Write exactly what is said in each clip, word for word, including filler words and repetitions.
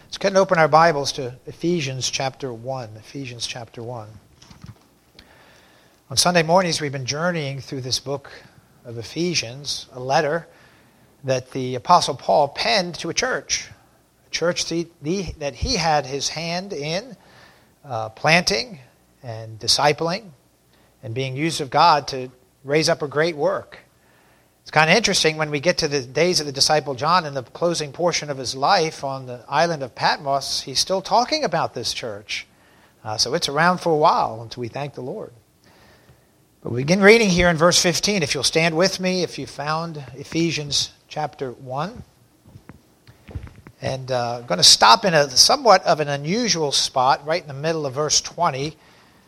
Let's go ahead and open our Bibles to Ephesians chapter one. Ephesians chapter one. On Sunday mornings, we've been journeying through this book of Ephesians, a letter that the Apostle Paul penned to a church, a church that he had his hand in uh, planting and discipling and being used of God to raise up a great work. It's kind of interesting when we get to the days of the disciple John in the closing portion of his life on the island of Patmos, he's still talking about this church. Uh, so it's around for a while until we thank the Lord. But we begin reading here in verse fifteen. If you'll stand with me, if you found Ephesians chapter one. And uh, I'm going to stop in a somewhat of an unusual spot right in the middle of verse twenty.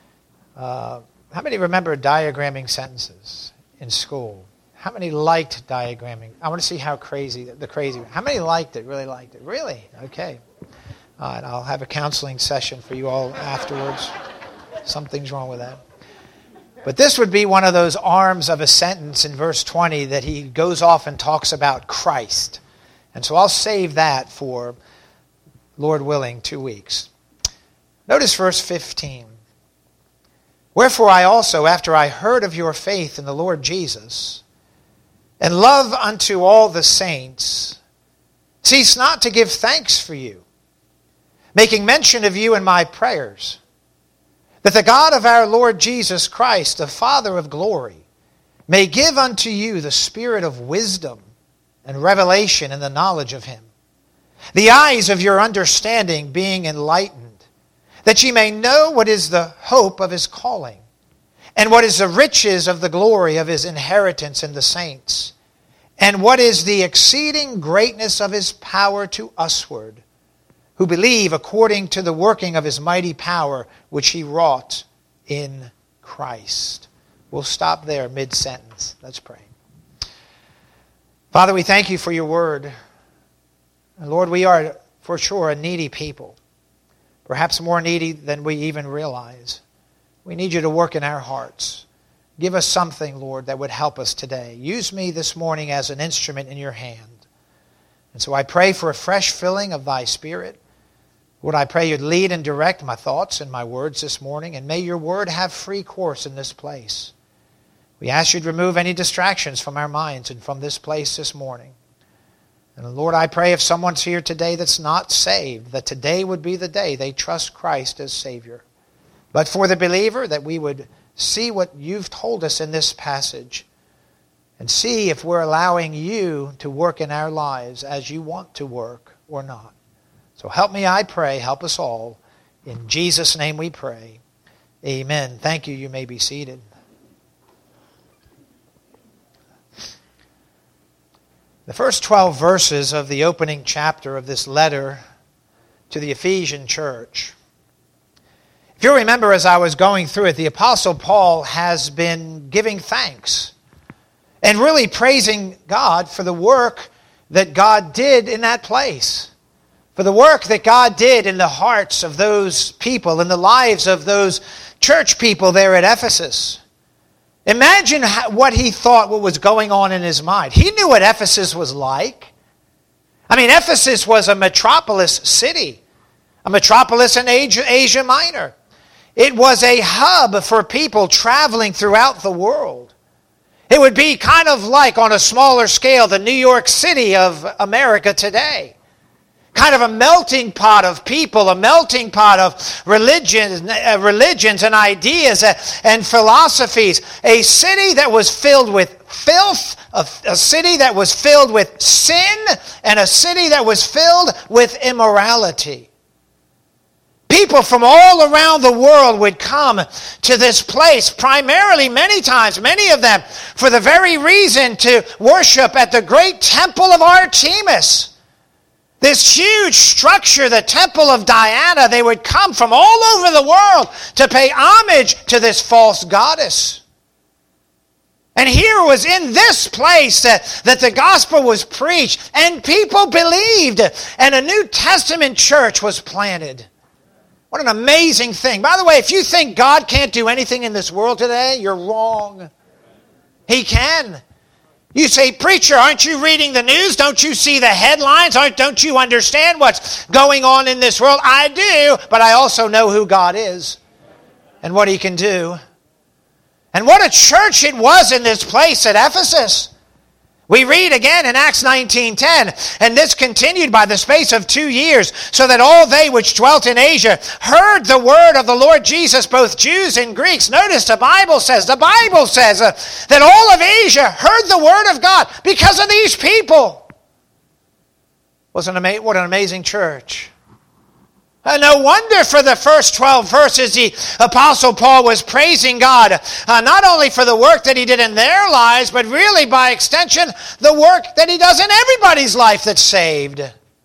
Uh, how many remember diagramming sentences in school? How many liked diagramming? I want to see how crazy, the crazy. How many liked it, really liked it? Really? Okay. All right, I'll have a counseling session for you all afterwards. Something's wrong with that. But this would be one of those arms of a sentence in verse twenty that he goes off and talks about Christ. And so I'll save that for, Lord willing, two weeks. Notice verse fifteen. Wherefore I also, after I heard of your faith in the Lord Jesus, and love unto all the saints, cease not to give thanks for you, making mention of you in my prayers, that the God of our Lord Jesus Christ, the Father of glory, may give unto you the spirit of wisdom and revelation in the knowledge of him, the eyes of your understanding being enlightened, that ye may know what is the hope of his calling, and what is the riches of the glory of his inheritance in the saints, and what is the exceeding greatness of his power to usward, who believe according to the working of his mighty power, which he wrought in Christ. We'll stop there mid-sentence. Let's pray. Father, we thank you for your word. And Lord, we are for sure a needy people, perhaps more needy than we even realize. We need you to work in our hearts. Give us something, Lord, that would help us today. Use me this morning as an instrument in your hand. And so I pray for a fresh filling of thy Spirit. Lord, I pray you'd lead and direct my thoughts and my words this morning, and may your word have free course in this place. We ask you to remove any distractions from our minds and from this place this morning. And Lord, I pray if someone's here today that's not saved, that today would be the day they trust Christ as Savior. But for the believer, that we would see what you've told us in this passage and see if we're allowing you to work in our lives as you want to work or not. So help me, I pray. Help us all. In Jesus' name we pray. Amen. Thank you. You may be seated. The first twelve verses of the opening chapter of this letter to the Ephesian church. If you remember, as I was going through it, the Apostle Paul has been giving thanks and really praising God for the work that God did in that place, for the work that God did in the hearts of those people, in the lives of those church people there at Ephesus. Imagine how, what he thought, what was going on in his mind. He knew what Ephesus was like. I mean, Ephesus was a metropolis city, a metropolis in Asia, Asia Minor. It was a hub for people traveling throughout the world. It would be kind of like, on a smaller scale, the New York City of America today. Kind of a melting pot of people, a melting pot of religions, uh, religions and ideas uh, and philosophies. A city that was filled with filth, a, a city that was filled with sin, and a city that was filled with immorality. People from all around the world would come to this place, primarily, many times, many of them, for the very reason to worship at the great temple of Artemis. This huge structure, the temple of Diana, they would come from all over the world to pay homage to this false goddess. And here was in this place that, that the gospel was preached, and people believed, and a New Testament church was planted. What an amazing thing. By the way, if you think God can't do anything in this world today, you're wrong. He can. You say, preacher, aren't you reading the news? Don't you see the headlines? Aren't, don't you understand what's going on in this world? I do, but I also know who God is and what he can do. And what a church it was in this place at Ephesus. We read again in Acts nineteen ten, and this continued by the space of two years, so that all they which dwelt in Asia heard the word of the Lord Jesus, both Jews and Greeks. Notice the Bible says, the Bible says uh, that all of Asia heard the word of God because of these people. Wasn't ama- what an amazing church. Uh, no wonder for the first twelve verses the Apostle Paul was praising God, uh, not only for the work that he did in their lives, but really by extension, the work that he does in everybody's life that's saved.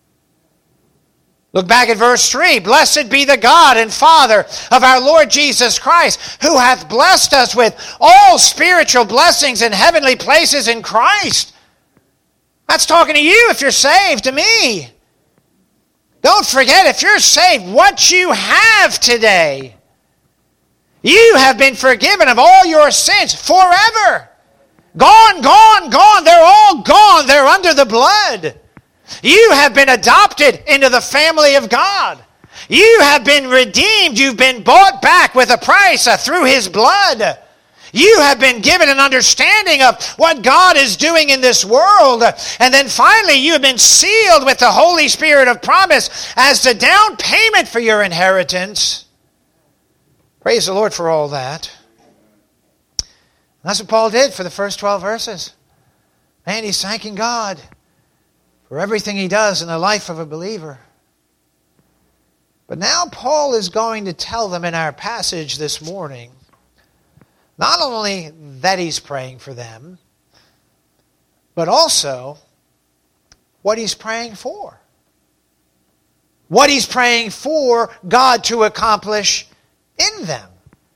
Look back at verse three. Blessed be the God and Father of our Lord Jesus Christ, who hath blessed us with all spiritual blessings in heavenly places in Christ. That's talking to you if you're saved, to me. Don't forget, if you're saved, what you have today. You have been forgiven of all your sins forever. Gone, gone, gone. They're all gone. They're under the blood. You have been adopted into the family of God. You have been redeemed. You've been bought back with a price uh, through his blood. You have been given an understanding of what God is doing in this world. And then finally, you have been sealed with the Holy Spirit of promise as the down payment for your inheritance. Praise the Lord for all that. And that's what Paul did for the first twelve verses. Man, he's thanking God for everything he does in the life of a believer. But now Paul is going to tell them in our passage this morning, not only that he's praying for them, but also what he's praying for. What he's praying for God to accomplish in them.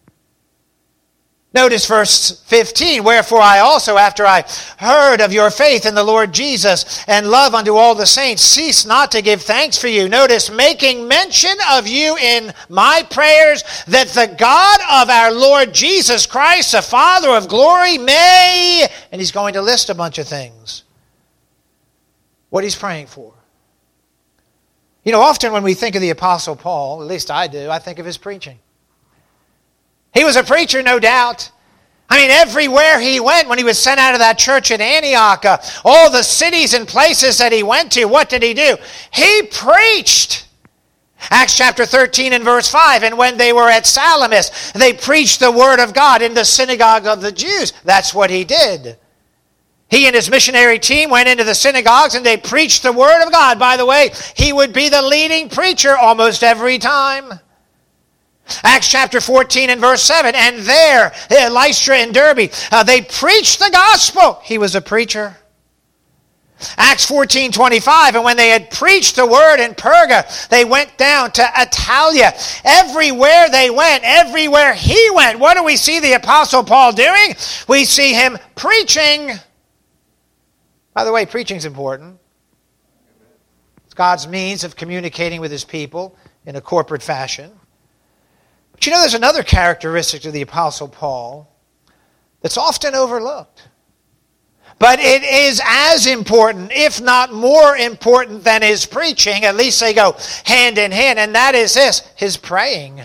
Notice verse fifteen, wherefore I also, after I heard of your faith in the Lord Jesus and love unto all the saints, cease not to give thanks for you. Notice, making mention of you in my prayers, that the God of our Lord Jesus Christ, the Father of glory, may, and he's going to list a bunch of things. What he's praying for. You know, often when we think of the Apostle Paul, at least I do, I think of his preaching. He was a preacher, no doubt. I mean, everywhere he went when he was sent out of that church at Antioch, uh, all the cities and places that he went to, what did he do? He preached. Acts chapter thirteen and verse five, and when they were at Salamis, they preached the word of God in the synagogue of the Jews. That's what he did. He and his missionary team went into the synagogues and they preached the word of God. By the way, he would be the leading preacher almost every time. Acts chapter fourteen and verse seven, and there, Lystra and Derbe, uh, they preached the gospel. He was a preacher. Acts fourteen twenty-five, and when they had preached the word in Perga, they went down to Italia. Everywhere they went, everywhere he went, what do we see the Apostle Paul doing? We see him preaching. By the way, preaching is important. It's God's means of communicating with his people in a corporate fashion. But you know, there's another characteristic to the Apostle Paul that's often overlooked. But it is as important, if not more important than his preaching. At least they go hand in hand. And that is this, his praying.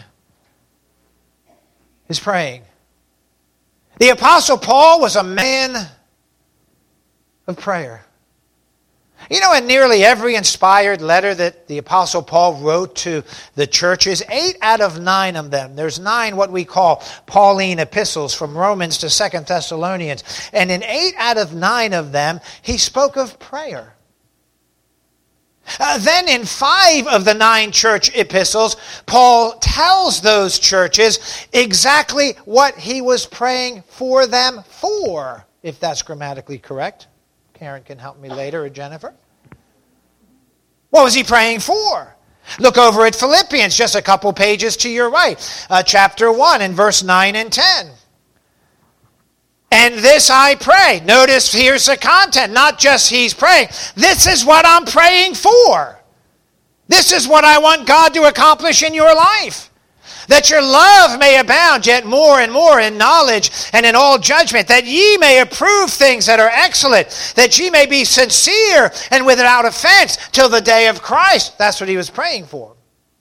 His praying. The Apostle Paul was a man of prayer. You know, in nearly every inspired letter that the Apostle Paul wrote to the churches, eight out of nine of them, there's nine what we call Pauline epistles from Romans to Second Thessalonians. And in eight out of nine of them, he spoke of prayer. Uh, then in five of the nine church epistles, Paul tells those churches exactly what he was praying for them for, if that's grammatically correct. Karen can help me later, or Jennifer. What was he praying for? Look over at Philippians, just a couple pages to your right. Uh, chapter one and verse nine and ten. And this I pray. Notice here's the content. Not just he's praying. This is what I'm praying for. This is what I want God to accomplish in your life. that your love may abound yet more and more in knowledge and in all judgment, that ye may approve things that are excellent, that ye may be sincere and without offense till the day of Christ. That's what he was praying for.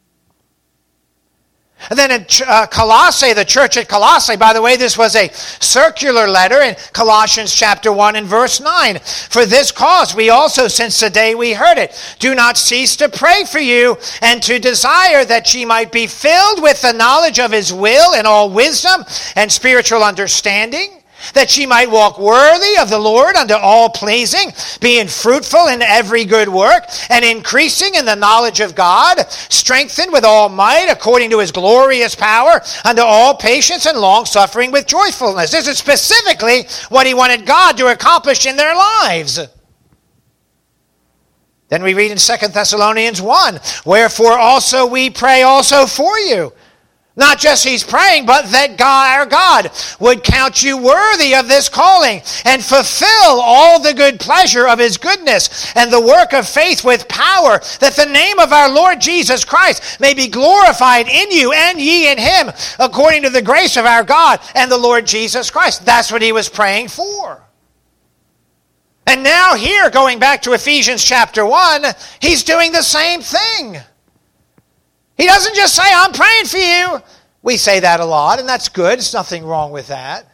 And then in uh, Colossae, the church at Colossae, by the way, this was a circular letter in Colossians chapter one and verse nine. For this cause we also, since the day we heard it, do not cease to pray for you and to desire that ye might be filled with the knowledge of his will in all wisdom and spiritual understanding, that ye might walk worthy of the Lord unto all pleasing, being fruitful in every good work, and increasing in the knowledge of God, strengthened with all might according to his glorious power, unto all patience and long-suffering with joyfulness. This is specifically what he wanted God to accomplish in their lives. Then we read in Second Thessalonians one, wherefore also we pray also for you. Not just he's praying, but that God, our God, would count you worthy of this calling and fulfill all the good pleasure of his goodness and the work of faith with power, that the name of our Lord Jesus Christ may be glorified in you and ye in him, according to the grace of our God and the Lord Jesus Christ. That's what he was praying for. And now here, going back to Ephesians chapter one, he's doing the same thing. He doesn't just say, I'm praying for you. We say that a lot, and that's good. There's nothing wrong with that.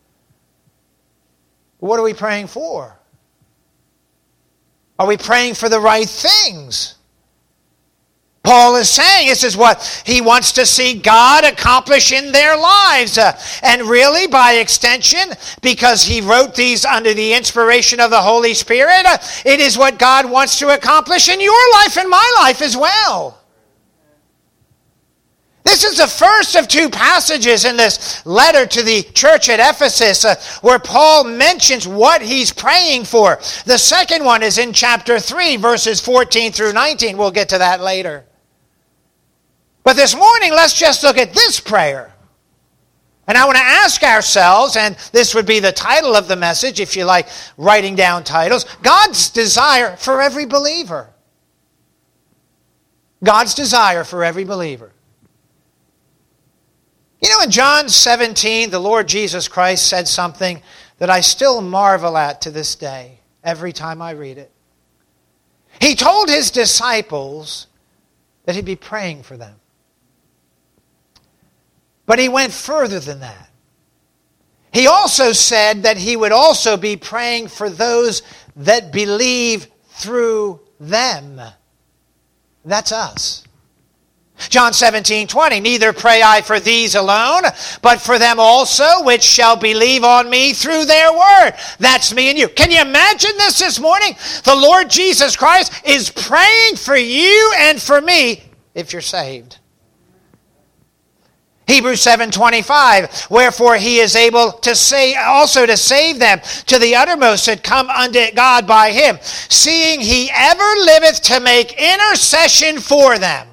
But what are we praying for? Are we praying for the right things? Paul is saying this is what he wants to see God accomplish in their lives. Uh, and really, by extension, because he wrote these under the inspiration of the Holy Spirit, uh, it is what God wants to accomplish in your life and my life as well. This is the first of two passages in this letter to the church at Ephesus uh, where Paul mentions what he's praying for. The second one is in chapter three, verses fourteen through nineteen. We'll get to that later. But this morning, let's just look at this prayer. And I want to ask ourselves, and this would be the title of the message if you like writing down titles, God's desire for every believer. God's desire for every believer. You know, in John seventeen, the Lord Jesus Christ said something that I still marvel at to this day, every time I read it. He told his disciples that he'd be praying for them. But he went further than that. He also said that he would also be praying for those that believe through them. That's us. John seventeen twenty, neither pray I for these alone, but for them also which shall believe on me through their word. That's me and you. Can you imagine this this morning? The Lord Jesus Christ is praying for you and for me if you're saved. Hebrews seven twenty-five, wherefore he is able to say also to save them to the uttermost that come unto God by him, seeing he ever liveth to make intercession for them.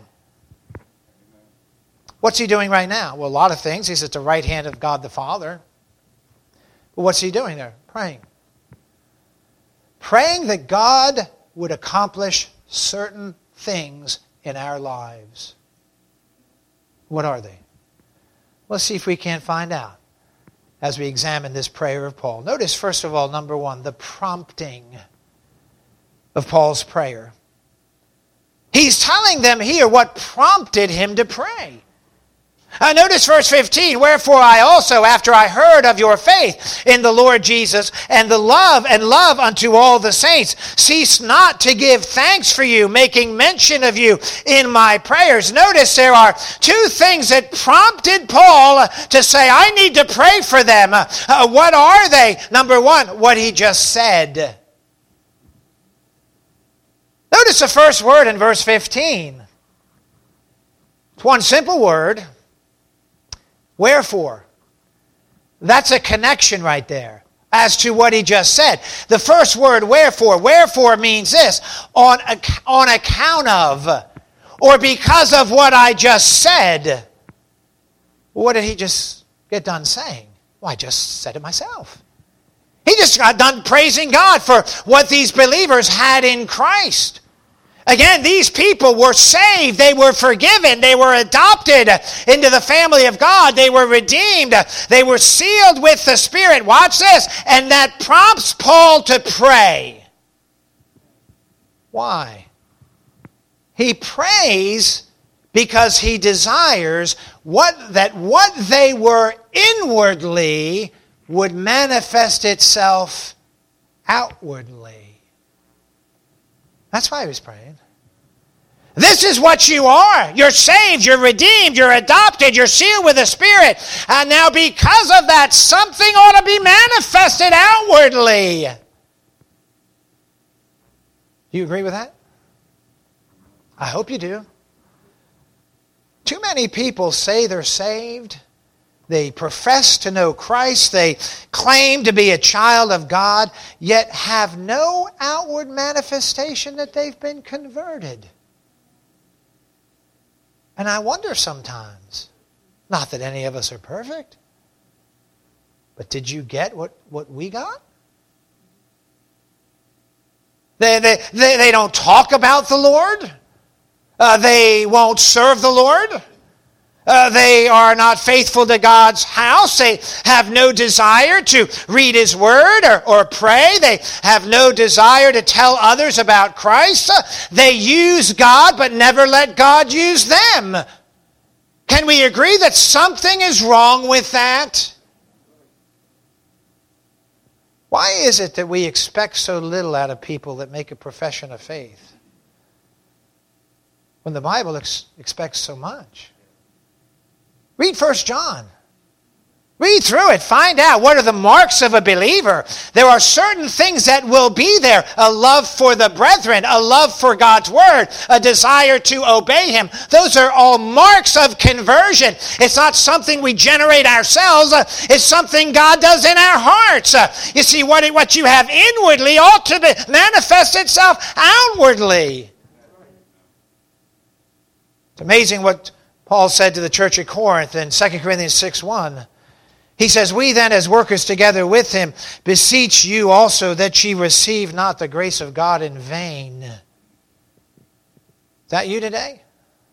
What's he doing right now? Well, a lot of things. He's at the right hand of God the Father. But what's he doing there? Praying. Praying that God would accomplish certain things in our lives. What are they? Let's see if we can't find out as we examine this prayer of Paul. Notice, first of all, number one, the prompting of Paul's prayer. He's telling them here what prompted him to pray. Uh, notice verse fifteen, wherefore I also, after I heard of your faith in the Lord Jesus, and the love and love unto all the saints, cease not to give thanks for you, making mention of you in my prayers. Notice there are two things that prompted Paul to say, I need to pray for them. Uh, uh, what are they? Number one, what he just said. Notice the first word in verse fifteen. It's one simple word. Wherefore? That's a connection right there as to what he just said. The first word, wherefore. Wherefore means this, on, on account of, or because of what I just said. What did he just get done saying? Well, I just said it myself. He just got done praising God for what these believers had in Christ. Again, these people were saved. They were forgiven. They were adopted into the family of God. They were redeemed. They were sealed with the Spirit. Watch this. And that prompts Paul to pray. Why? He prays because he desires what that what they were inwardly would manifest itself outwardly. That's why he was praying. This is what you are. You're saved, you're redeemed, you're adopted, you're sealed with the Spirit. And now because of that, something ought to be manifested outwardly. Do you agree with that? I hope you do. Too many people say they're saved. They profess to know Christ. They claim to be a child of God, yet have no outward manifestation that they've been converted. And I wonder sometimes, not that any of us are perfect, but did you get what, what we got? They, they, they, they don't talk about the Lord. Uh, they won't serve the Lord. Uh, they are not faithful to God's house. They have no desire to read His Word or, or pray. They have no desire to tell others about Christ. Uh, they use God but never let God use them. Can we agree that something is wrong with that? Why is it that we expect so little out of people that make a profession of faith when the Bible ex- expects so much? Read First John. Read through it. Find out what are the marks of a believer. There are certain things that will be there. A love for the brethren. A love for God's Word. A desire to obey Him. Those are all marks of conversion. It's not something we generate ourselves. It's something God does in our hearts. You see, what, what you have inwardly ought to be, manifest itself outwardly. It's amazing what Paul said to the church at Corinth in Second Corinthians six one. He says, "We then as workers together with him beseech you also that ye receive not the grace of God in vain." Is that you today?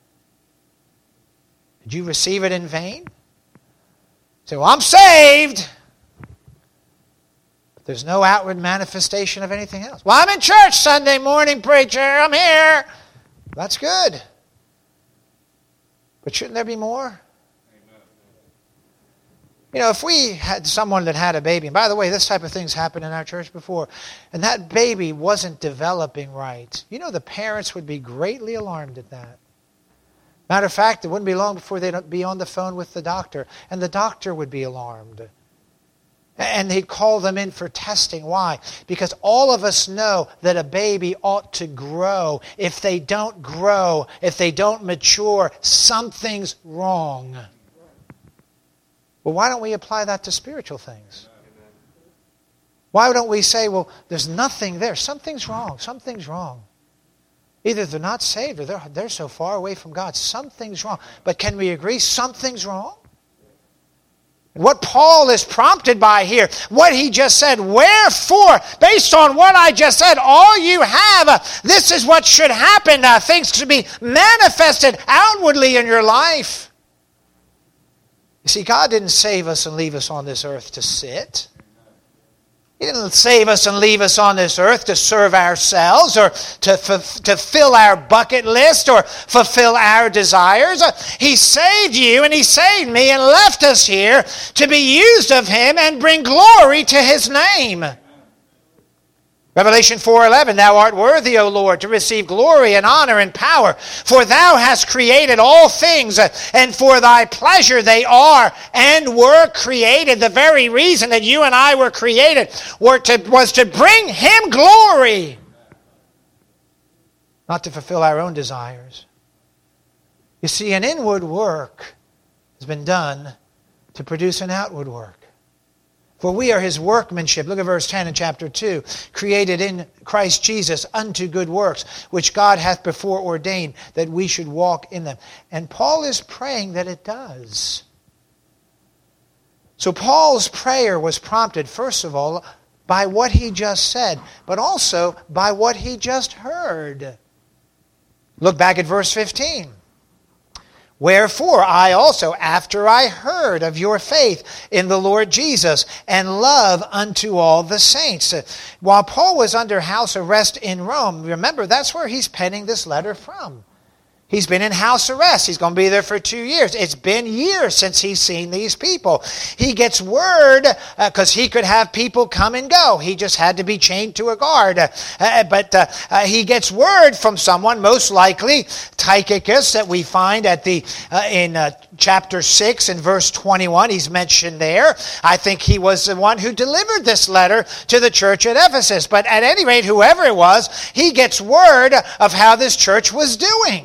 Did you receive it in vain? Say, well, I'm saved. But there's no outward manifestation of anything else. Well, I'm in church Sunday morning, preacher. I'm here. That's good. But shouldn't there be more? Amen. You know, if we had someone that had a baby, and by the way, this type of thing's happened in our church before, and that baby wasn't developing right, you know, the parents would be greatly alarmed at that. Matter of fact, it wouldn't be long before they'd be on the phone with the doctor, and the doctor would be alarmed. And they'd call them in for testing. Why? Because all of us know that a baby ought to grow. If they don't grow, if they don't mature, something's wrong. Well, why don't we apply that to spiritual things? Why don't we say, well, there's nothing there. Something's wrong. Something's wrong. Either they're not saved or they're, they're so far away from God. Something's wrong. But can we agree something's wrong? What Paul is prompted by here, what he just said, wherefore, based on what I just said, all you have, uh, this is what should happen. Uh, things to be manifested outwardly in your life. You see, God didn't save us and leave us on this earth to sit. He didn't save us and leave us on this earth to serve ourselves or to, f- to fill our bucket list or fulfill our desires. He saved you and He saved me and left us here to be used of Him and bring glory to His name. Revelation four eleven, "Thou art worthy, O Lord, to receive glory and honor and power, for Thou hast created all things, and for Thy pleasure they are and were created." The very reason that you and I were created were to, was to bring Him glory, not to fulfill our own desires. You see, an inward work has been done to produce an outward work. For we are His workmanship, look at verse ten in chapter two, created in Christ Jesus unto good works, which God hath before ordained that we should walk in them. And Paul is praying that it does. So Paul's prayer was prompted, first of all, by what he just said, but also by what he just heard. Look back at verse fifteen. Wherefore I also, after I heard of your faith in the Lord Jesus and love unto all the saints. While Paul was under house arrest in Rome, remember, that's where he's penning this letter from. He's been in house arrest. He's going to be there for two years. It's been years since he's seen these people. He gets word, because uh, he could have people come and go. He just had to be chained to a guard. Uh, but uh, uh, he gets word from someone, most likely Tychicus, that we find at the uh, in uh, chapter six and verse twenty-one. He's mentioned there. I think he was the one who delivered this letter to the church at Ephesus. But at any rate, whoever it was, he gets word of how this church was doing.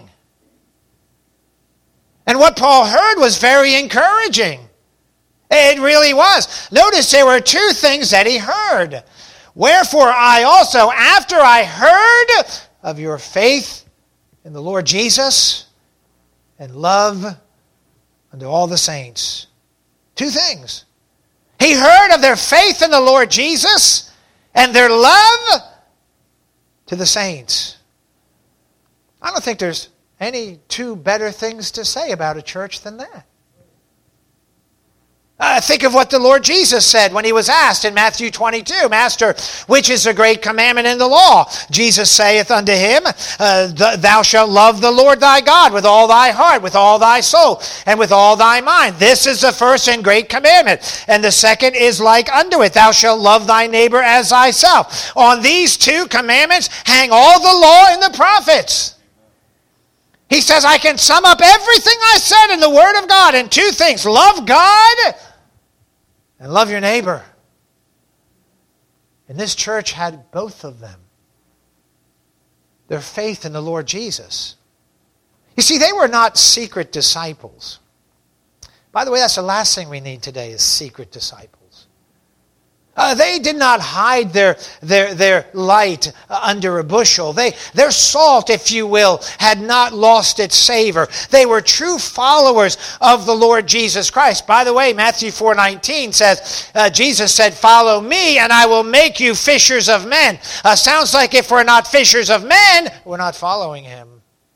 And what Paul heard was very encouraging. It really was. Notice there were two things that he heard. Wherefore I also, after I heard of your faith in the Lord Jesus and love unto all the saints. Two things. He heard of their faith in the Lord Jesus and their love to the saints. I don't think there's any two better things to say about a church than that. Uh, think of what the Lord Jesus said when he was asked in Matthew twenty-two, Master, which is the great commandment in the law? Jesus saith unto him, uh, Thou shalt love the Lord thy God with all thy heart, with all thy soul, and with all thy mind. This is the first and great commandment. And the second is like unto it, Thou shalt love thy neighbor as thyself. On these two commandments hang all the law and the prophets. He says, I can sum up everything I said in the Word of God in two things. Love God and love your neighbor. And this church had both of them. Their faith in the Lord Jesus. You see, they were not secret disciples. By the way, that's the last thing we need today is secret disciples. Uh, they did not hide their, their, their light uh, under a bushel. They, their salt, if you will, had not lost its savor. They were true followers of the Lord Jesus Christ. By the way, Matthew four nineteen says, uh, Jesus said, Follow me and I will make you fishers of men. Uh, sounds like if we're not fishers of men, we're not following him.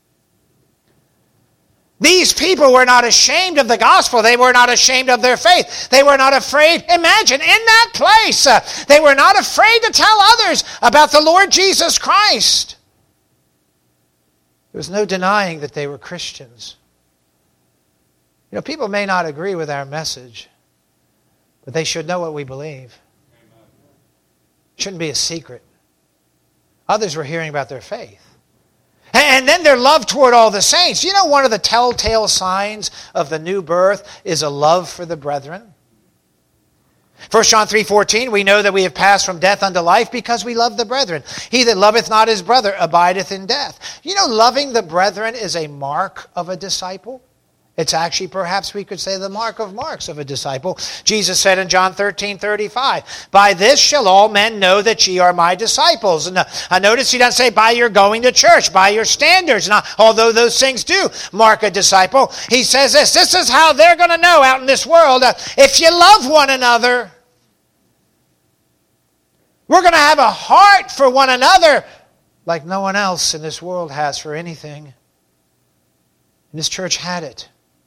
These people were not ashamed of the gospel. They were not ashamed of their faith. They were not afraid. Imagine, in that place, uh, they were not afraid to tell others about the Lord Jesus Christ. There was no denying that they were Christians. You know, people may not agree with our message, but they should know what we believe. It shouldn't be a secret. Others were hearing about their faith. And then their love toward all the saints. You know, one of the telltale signs of the new birth is a love for the brethren. First John three fourteen, we know that we have passed from death unto life because we love the brethren. He that loveth not his brother abideth in death. You know, loving the brethren is a mark of a disciple. It's actually, perhaps we could say, the mark of marks of a disciple. Jesus said in John thirteen thirty-five, By this shall all men know that ye are my disciples. And I notice he doesn't say by your going to church, by your standards. Now, although those things do mark a disciple, he says this, this is how they're going to know out in this world, uh, if you love one another. We're going to have a heart for one another like no one else in this world has for anything. And this church had it.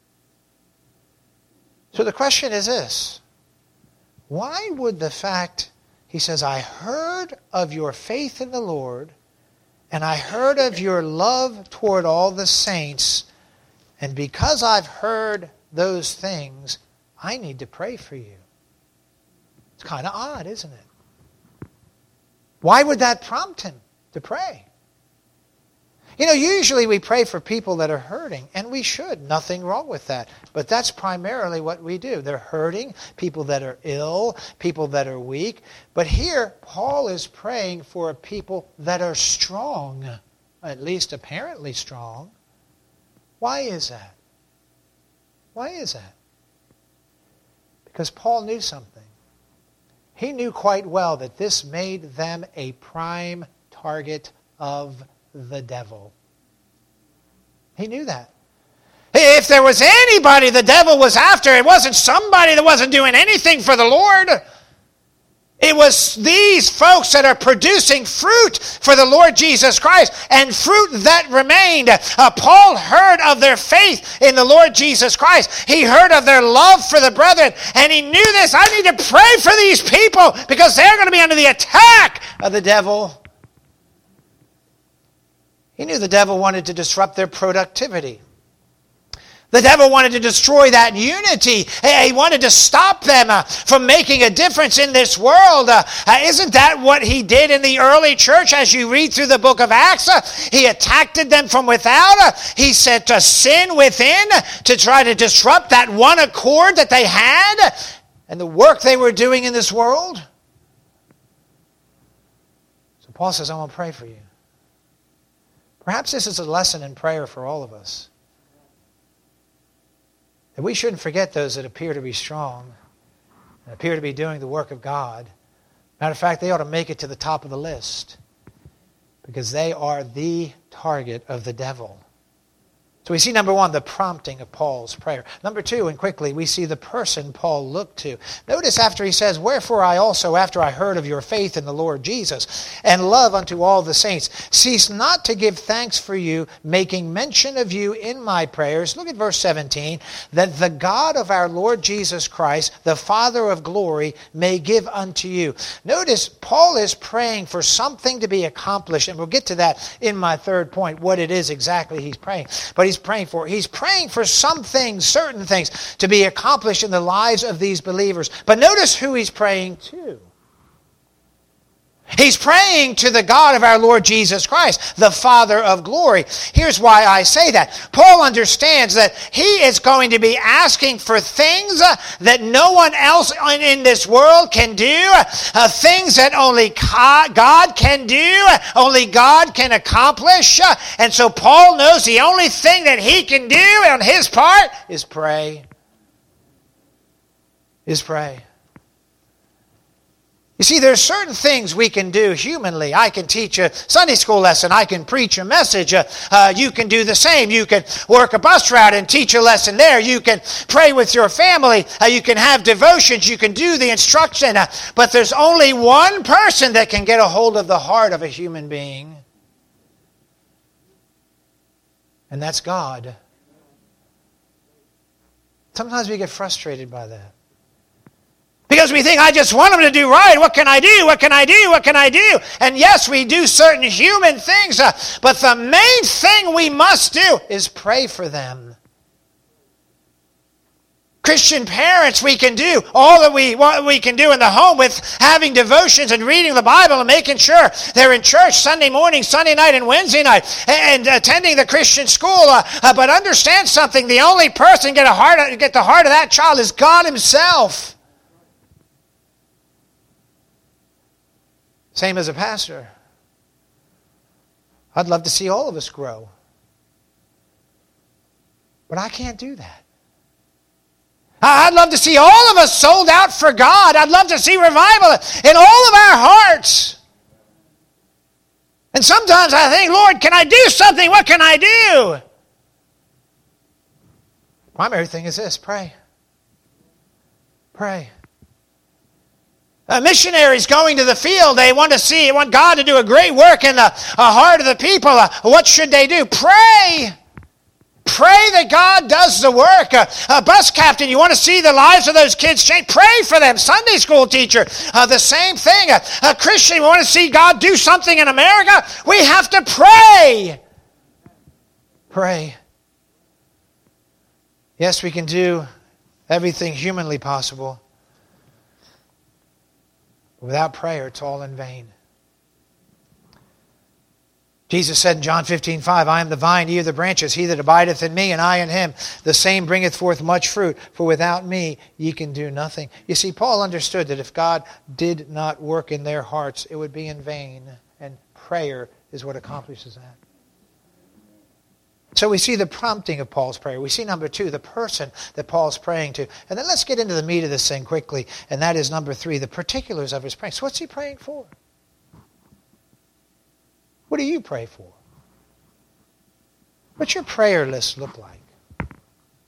So the question is this. Why would the fact, he says, I heard of your faith in the Lord, and I heard of your love toward all the saints, and because I've heard those things, I need to pray for you. It's kind of odd, isn't it? Why would that prompt him to pray? You know, usually we pray for people that are hurting, and we should. Nothing wrong with that. But that's primarily what we do. They're hurting, people that are ill, people that are weak. But here, Paul is praying for a people that are strong, at least apparently strong. Why is that? Why is that? Because Paul knew something. He knew quite well that this made them a prime target of the devil. He knew that. If there was anybody the devil was after, it wasn't somebody that wasn't doing anything for the Lord. It was these folks that are producing fruit for the Lord Jesus Christ, and fruit that remained. Uh, Paul heard of their faith in the Lord Jesus Christ. He heard of their love for the brethren, and he knew this. I need to pray for these people because they're going to be under the attack of the devil. He knew the devil wanted to disrupt their productivity. The devil wanted to destroy that unity. He wanted to stop them uh, from making a difference in this world. Uh, uh, isn't that what he did in the early church? As you read through the book of Acts, uh, he attacked them from without. Uh, he sent a sin within to try to disrupt that one accord that they had and the work they were doing in this world. So Paul says, I want to pray for you. Perhaps this is a lesson in prayer for all of us. That we shouldn't forget those that appear to be strong and appear to be doing the work of God. Matter of fact, they ought to make it to the top of the list because they are the target of the devil. So we see, number one, the prompting of Paul's prayer. Number two, and quickly, we see the person Paul looked to. Notice after he says, wherefore I also, after I heard of your faith in the Lord Jesus, and love unto all the saints, cease not to give thanks for you, making mention of you in my prayers. Look at verse seventeen. That the God of our Lord Jesus Christ, the Father of glory, may give unto you. Notice, Paul is praying for something to be accomplished, and we'll get to that in my third point, what it is exactly he's praying. But he's praying for. He's praying for some things, certain things, to be accomplished in the lives of these believers. But notice who he's praying to. He's praying to the God of our Lord Jesus Christ, the Father of glory. Here's why I say that. Paul understands that he is going to be asking for things uh, that no one else in, in this world can do, uh, things that only God can do, only God can accomplish. Uh, and so Paul knows the only thing that he can do on his part is pray. Is pray. You see, there are certain things we can do humanly. I can teach a Sunday school lesson. I can preach a message. Uh, uh, you can do the same. You can work a bus route and teach a lesson there. You can pray with your family. Uh, you can have devotions. You can do the instruction. Uh, but there's only one person that can get a hold of the heart of a human being. And that's God. Sometimes we get frustrated by that. Because we think, I just want them to do right. What can I do? What can I do? What can I do? And yes, we do certain human things. Uh, but the main thing we must do is pray for them. Christian parents, we can do all that we what we can do in the home with having devotions and reading the Bible and making sure they're in church Sunday morning, Sunday night, and Wednesday night, and attending the Christian school. Uh, uh, but understand something: the only person get a heart, get the heart of that child is God Himself. Same as a pastor. I'd love to see all of us grow. But I can't do that. I'd love to see all of us sold out for God. I'd love to see revival in all of our hearts. And sometimes I think, Lord, can I do something? What can I do? Primary thing is this: pray. Pray. Uh, missionaries going to the field, they want to see, want God to do a great work in the uh, heart of the people. Uh, what should they do? Pray. Pray that God does the work. Uh, a bus captain, you want to see the lives of those kids change? Pray for them. Sunday school teacher, uh, the same thing. Uh, a Christian, you want to see God do something in America? We have to pray. Pray. Yes, we can do everything humanly possible. Without prayer, it's all in vain. Jesus said in John fifteen five, I am the vine, ye are the branches. He that abideth in me, and I in him, the same bringeth forth much fruit. For without me, ye can do nothing. You see, Paul understood that if God did not work in their hearts, it would be in vain. And prayer is what accomplishes that. So we see the prompting of Paul's prayer. We see, number two, the person that Paul's praying to. And then let's get into the meat of this thing quickly. And that is, number three, the particulars of his praying. So what's he praying for? What do you pray for? What's your prayer list look like?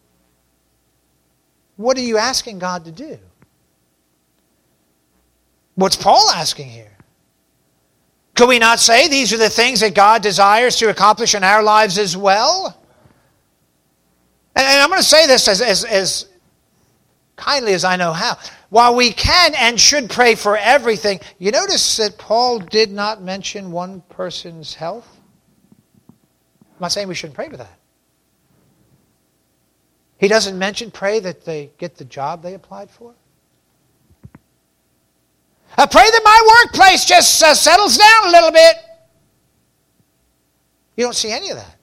What are you asking God to do? What's Paul asking here? Could we not say these are the things that God desires to accomplish in our lives as well? And, and I'm going to say this as, as, as kindly as I know how. While we can and should pray for everything, you notice that Paul did not mention one person's health? I'm not saying we shouldn't pray for that. He doesn't mention pray that they get the job they applied for. I pray that my workplace just uh, settles down a little bit. You don't see any of that.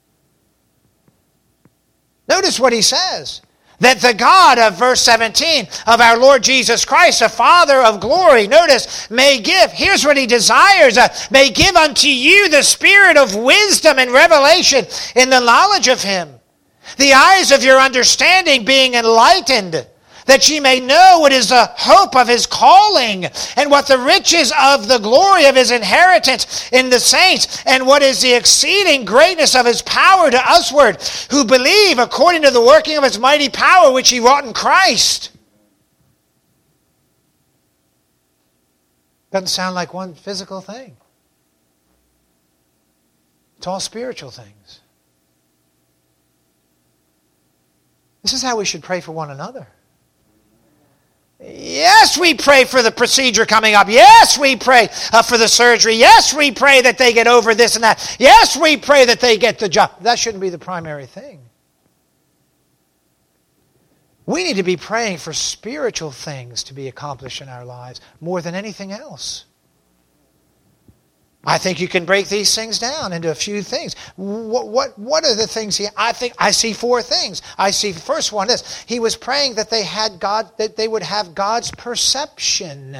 Notice what he says. That the God of verse seventeen of our Lord Jesus Christ, the Father of glory, notice, may give, here's what he desires, uh, may give unto you the spirit of wisdom and revelation in the knowledge of him. The eyes of your understanding being enlightened, that ye may know what is the hope of his calling, and what the riches of the glory of his inheritance in the saints, and what is the exceeding greatness of his power to usward, who believe according to the working of his mighty power, which he wrought in Christ. Doesn't sound like one physical thing. It's all spiritual things. This is how we should pray for one another. Yes, we pray for the procedure coming up. Yes, we pray uh, for the surgery. Yes, we pray that they get over this and that. Yes, we pray that they get the job. That shouldn't be the primary thing. We need to be praying for spiritual things to be accomplished in our lives more than anything else. I think you can break these things down into a few things. What, what, what are the things he, I think I see four things. I see the first one is he was praying that they had God, that they would have God's perception.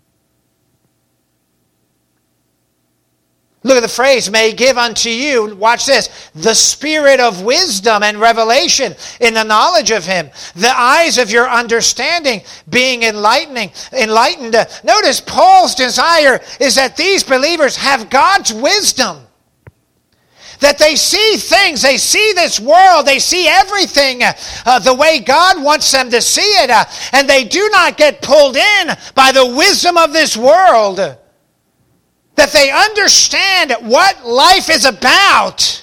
Look at the phrase, may give unto you, watch this, the spirit of wisdom and revelation in the knowledge of him. The eyes of your understanding being enlightening, enlightened. Notice Paul's desire is that these believers have God's wisdom. That they see things, they see this world, they see everything uh, the way God wants them to see it. Uh, and they do not get pulled in by the wisdom of this world. That they understand what life is about.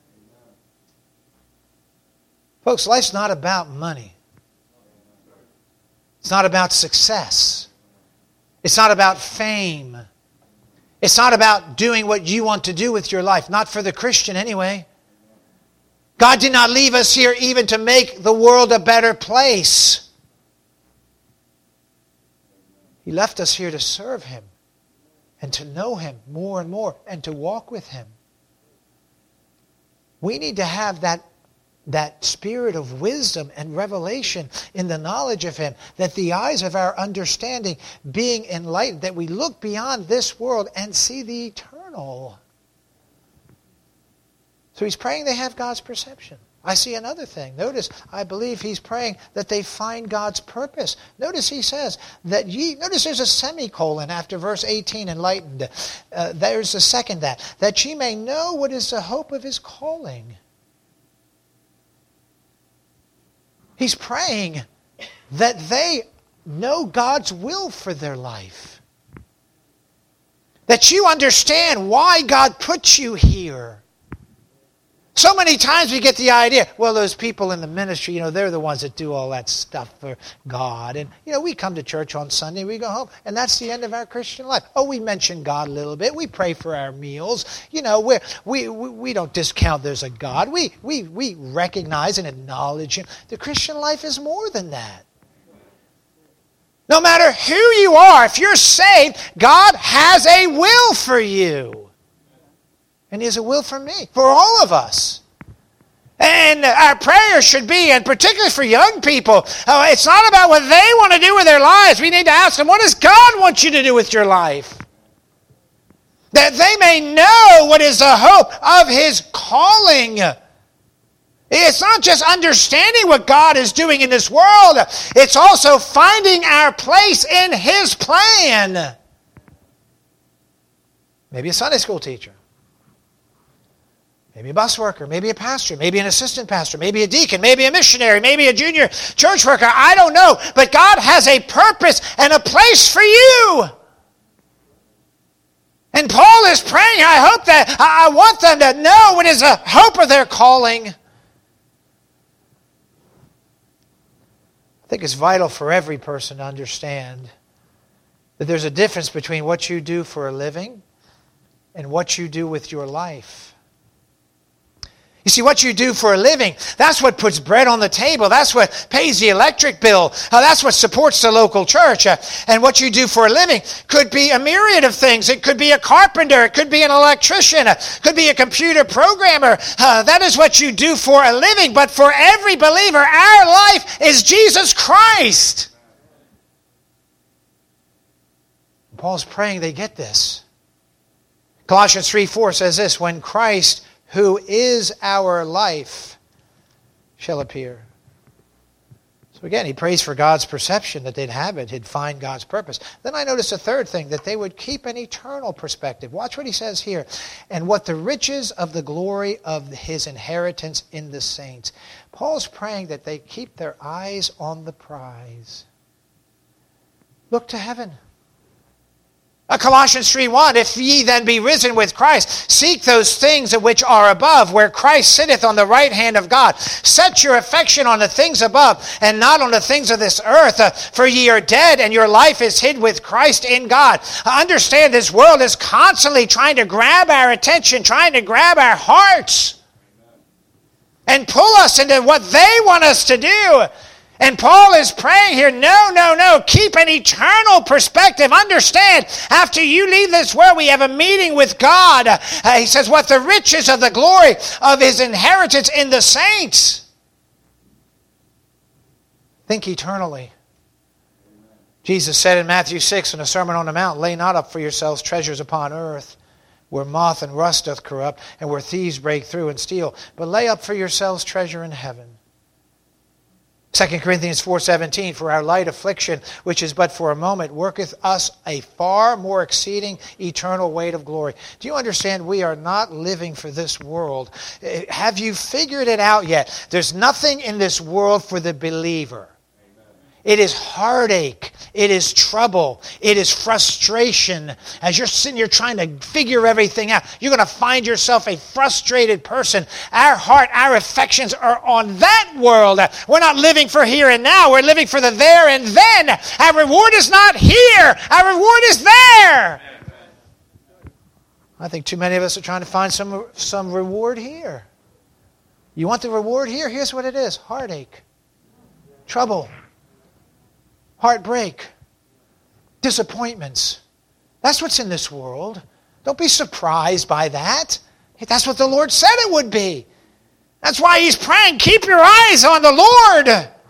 Folks, life's not about money. It's not about success. It's not about fame. It's not about doing what you want to do with your life. Not for the Christian anyway. God did not leave us here even to make the world a better place. He left us here to serve him. And to know him more and more. And to walk with him. We need to have that, that spirit of wisdom and revelation in the knowledge of him. That the eyes of our understanding being enlightened. That we look beyond this world and see the eternal. So he's praying they have God's perception. I see another thing. Notice, I believe he's praying that they find God's purpose. Notice he says that ye, notice there's a semicolon after verse eighteen, enlightened. Uh, there's a second that. That ye may know what is the hope of his calling. He's praying that they know God's will for their life. That you understand why God put you here. So many times we get the idea, well, those people in the ministry, you know, they're the ones that do all that stuff for God. And, you know, we come to church on Sunday, we go home, and that's the end of our Christian life. Oh, we mention God a little bit. We pray for our meals. You know, we're, we we we don't discount there's a God. We, we, we recognize and acknowledge him. The Christian life is more than that. No matter who you are, if you're saved, God has a will for you. And he has a will for me, for all of us. And our prayer should be, and particularly for young people, uh, it's not about what they want to do with their lives. We need to ask them, what does God want you to do with your life? That they may know what is the hope of his calling. It's not just understanding what God is doing in this world. It's also finding our place in his plan. Maybe a Sunday school teacher. Maybe a bus worker, maybe a pastor, maybe an assistant pastor, maybe a deacon, maybe a missionary, maybe a junior church worker. I don't know. But God has a purpose and a place for you. And Paul is praying, I hope that, I want them to know what is the hope of their calling. I think it's vital for every person to understand that there's a difference between what you do for a living and what you do with your life. You see, what you do for a living, that's what puts bread on the table. That's what pays the electric bill. Uh, that's what supports the local church. Uh, and what you do for a living could be a myriad of things. It could be a carpenter. It could be an electrician. It could be a computer programmer. Uh, that is what you do for a living. But for every believer, our life is Jesus Christ. Paul's praying they get this. Colossians three four says this, when Christ, who is our life, shall appear. So again, he prays for God's perception, that they'd have it, he'd find God's purpose. Then I notice a third thing, that they would keep an eternal perspective. Watch what he says here. And what the riches of the glory of his inheritance in the saints. Paul's praying that they keep their eyes on the prize. Look to heaven. Uh, Colossians three one, if ye then be risen with Christ, seek those things which are above, where Christ sitteth on the right hand of God. Set your affection on the things above, and not on the things of this earth. Uh, for ye are dead, and your life is hid with Christ in God. Uh, understand, this world is constantly trying to grab our attention, trying to grab our hearts, and pull us into what they want us to do. And Paul is praying here, no, no, no, keep an eternal perspective. Understand, after you leave this world, we have a meeting with God. Uh, he says, what the riches of the glory of his inheritance in the saints. Think eternally. Jesus said in Matthew six in the Sermon on the Mount, lay not up for yourselves treasures upon earth, where moth and rust doth corrupt, and where thieves break through and steal, but lay up for yourselves treasure in heaven. Second Corinthians four seventeen, for our light affliction, which is but for a moment, worketh us a far more exceeding eternal weight of glory. Do you understand we are not living for this world? Have you figured it out yet? There's nothing in this world for the believer. It is heartache. It is trouble. It is frustration. As you're sitting here trying to figure everything out, you're going to find yourself a frustrated person. Our heart, our affections are on that world. We're not living for here and now. We're living for the there and then. Our reward is not here. Our reward is there. I think too many of us are trying to find some, some reward here. You want the reward here? Here's what it is. Heartache. Trouble. Heartbreak, disappointments. That's what's in this world. Don't be surprised by that. That's what the Lord said it would be. That's why he's praying, keep your eyes on the Lord.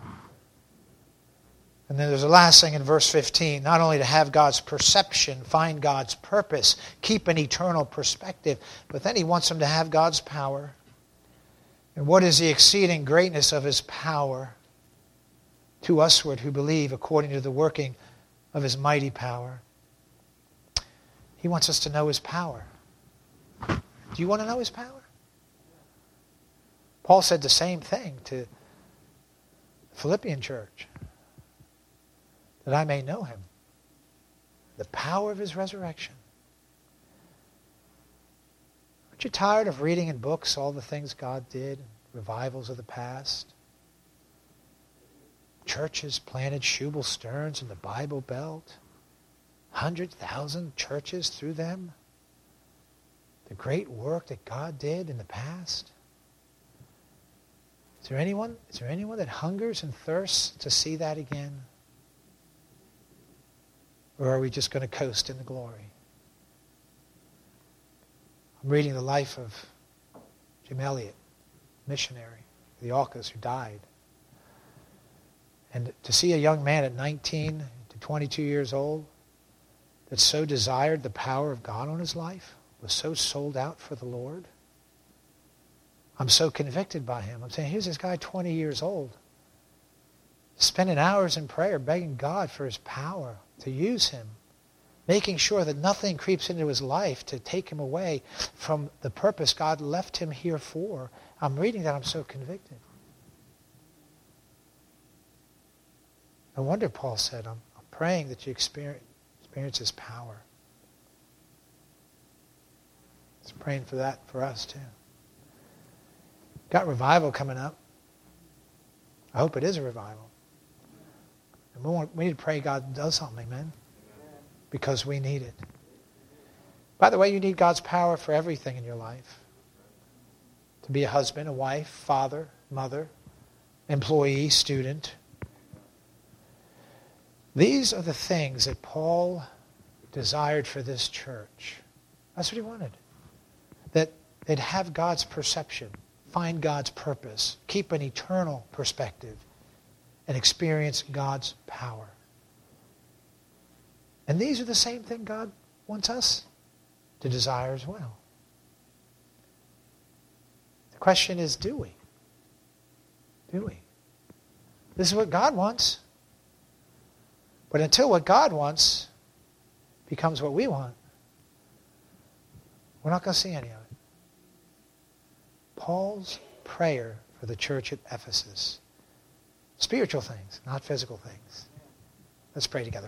And then there's the last thing in verse fifteen, not only to have God's perception, find God's purpose, keep an eternal perspective, but then he wants them to have God's power. And what is the exceeding greatness of his power to usward who believe according to the working of his mighty power? He wants us to know his power. Do you want to know his power? Paul said the same thing to the Philippian church. That I may know him. The power of his resurrection. Aren't you tired of reading in books all the things God did? Revivals of the past? Churches planted, Shubal Stearns in the Bible Belt. one hundred thousand churches through them. The great work that God did in the past. Is there anyone, is there anyone that hungers and thirsts to see that again? Or are we just going to coast in the glory? I'm reading the life of Jim Elliot, missionary, the Aucas who died. And to see a young man at nineteen to twenty-two years old that so desired the power of God on his life, was so sold out for the Lord. I'm so convicted by him. I'm saying, here's this guy twenty years old, spending hours in prayer, begging God for his power to use him, making sure that nothing creeps into his life to take him away from the purpose God left him here for. I'm reading that, I'm so convicted. No wonder Paul said, I'm, I'm praying that you experience, experience his power. It's praying for that for us too. Got revival coming up. I hope it is a revival. And we, want, we need to pray God does something, amen? Because we need it. By the way, you need God's power for everything in your life. To be a husband, a wife, father, mother, employee, student. These are the things that Paul desired for this church. That's what he wanted. That they'd have God's perception, find God's purpose, keep an eternal perspective, and experience God's power. And these are the same thing God wants us to desire as well. The question is, do we? Do we? This is what God wants. But until what God wants becomes what we want, we're not going to see any of it. Paul's prayer for the church at Ephesus. Spiritual things, not physical things. Let's pray together.